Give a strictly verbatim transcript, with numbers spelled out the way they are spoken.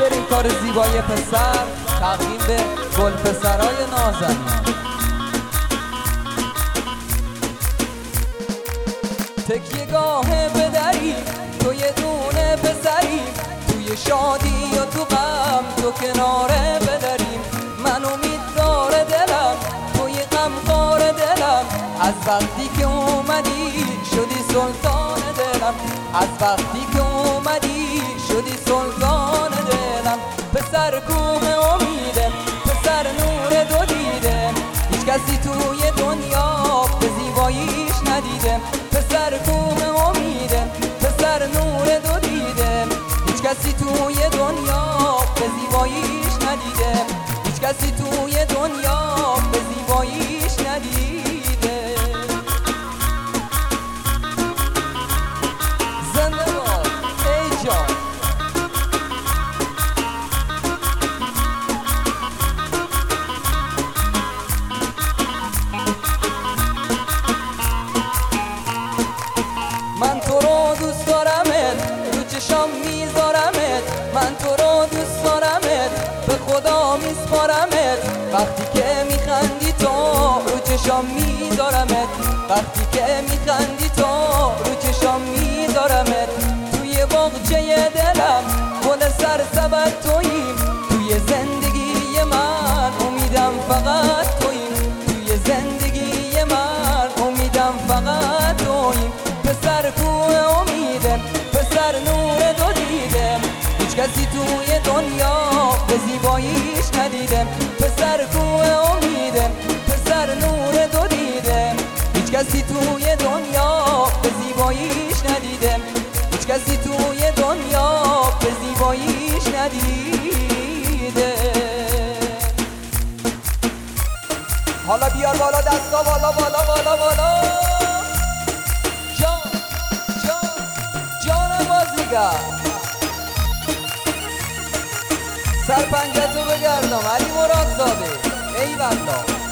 بریم کار زیبایی پسر تقدیم به گل پسرای نازنین. تکیه گاه بدری تو یه دونه پسری، توی شادی و تو غم تو کناره بدریم. من امیدوار دلم توی غم خار دلم، از وقتی که اومدی شدی سلطان دلم. از وقتی که اومدی شدی سلطان دلم. پسر کوه امیدم، پسر نور دو دیدم، هیچ کسی توی دنیا به زیباییش ندیدم. پسر کوه امیدم، پسر نور دو دیدم، هیچ کسی توی دنیا به زیباییش ندیدم. هیچ کسی توی دنیا به زیباییش ندیده. زنده باد ای جان. من تو رو دوست دارمت، رو چشام میذارمت. من تو رو دوست دارمت، به خدا میسپارمت. وقتی که میخندی تو رو چشام میذارمت. وقتی که میخندی تو رو چشام میذارمت. توی باغچه دلم گل سرسبد توییم. توی زندگی من امیدم فقط توییم. توی زندگی من امیدم فقط توییم. پسر کوه امیدم، پسر نور دو دیدم، هیچ کسی توی دنیا به زیباییش ندیدم. پسر کوه امیدم، پسر نور دو دیدم، هیچ کسی توی دنیا به زیباییش ندیدم. هیچ کسی توی دنیا به زیباییش ندیده. حالا بیار بالا دستا، بالا بالا بالا بالا. جان جان جان بازیگر، سر پنجتو بگردم علی مراد زاده. ای والله